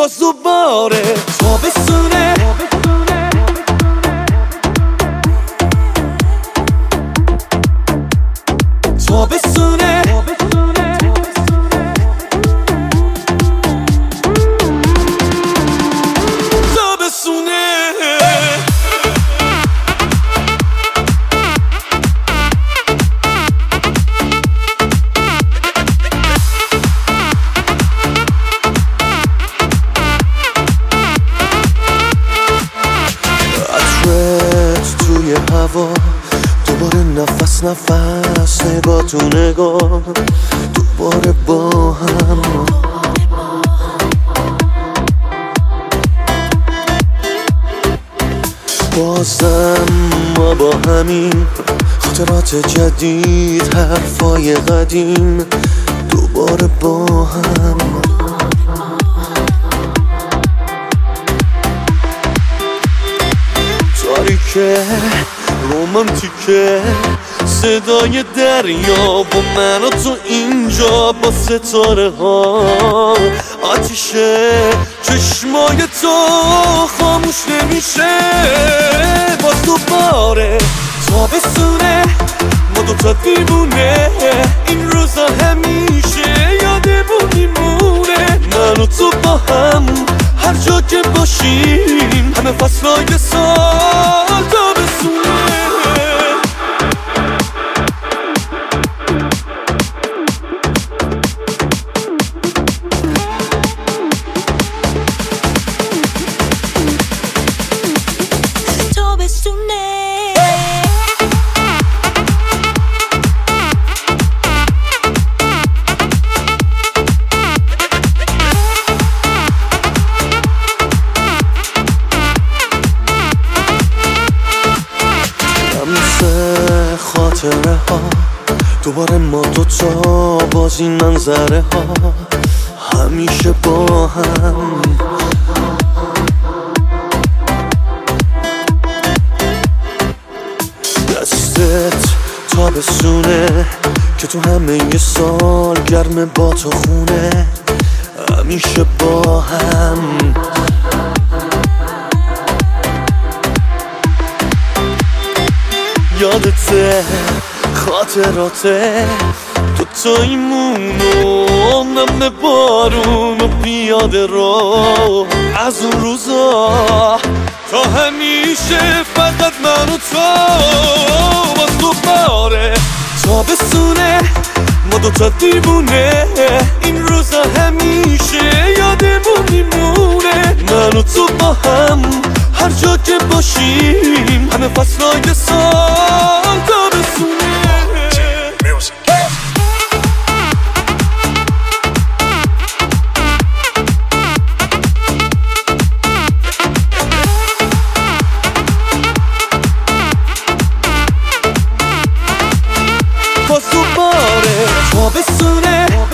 باز دوباره تابستونه تابستونه توی هوا دوباره نفس نفس نگاه تو نگاه دوباره با هم بازم ما با همین خاطرات جدید حرفای قدیم دوباره با هم تاریکه رومانتیکه صدای دریا با من و تو اینجا با ستاره ها آتیشه چشمای تو خاموش نمیشه باز دوباره تابستونه ما دوتا دیوونه این روزا همیشه یادمون میمونه من و تو با هم هر جا که باشیم همه فصلای سال تابستونه خاطره ها دوباره ما دوتا باز این منظره ها همیشه با هم دستت تابستونه که تو همه ی سال گرمه با تو خونه همیشه با هم یادته خاطراته تو تایمونو نم بارون و پیاده رو از اون روزا تا همیشه فقط من و تو باز دوباره تابستونه ما دوتا دیوونه این روزا همیشه یادمون میمونه من و تو با هم هر جا که باشیم همه فصلای سال تابستونه باز دوباره تابستونه